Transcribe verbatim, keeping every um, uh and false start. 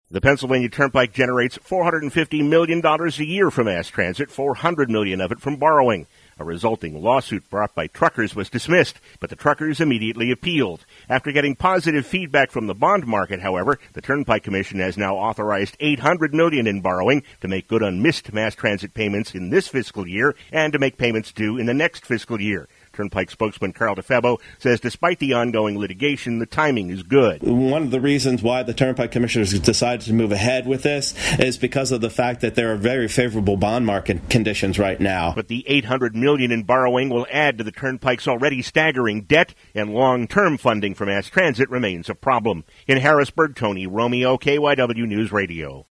The Pennsylvania Turnpike generates four hundred fifty million dollars a year from mass transit, four hundred million dollars of it from borrowing. A resulting lawsuit brought by truckers was dismissed, but the truckers immediately appealed. After getting positive feedback from the bond market, however, the Turnpike Commission has now authorized eight hundred million dollars in borrowing to make good on missed mass transit payments in this fiscal year and to make payments due in the next fiscal year. Turnpike spokesman Carl DeFebo says despite the ongoing litigation, the timing is good. One of the reasons why the Turnpike Commissioners decided to move ahead with this is because of the fact that there are very favorable bond market conditions right now. But the eight hundred million dollars in borrowing will add to the Turnpike's already staggering debt, and long-term funding for mass transit remains a problem. In Harrisburg, Tony Romeo, K Y W News Radio.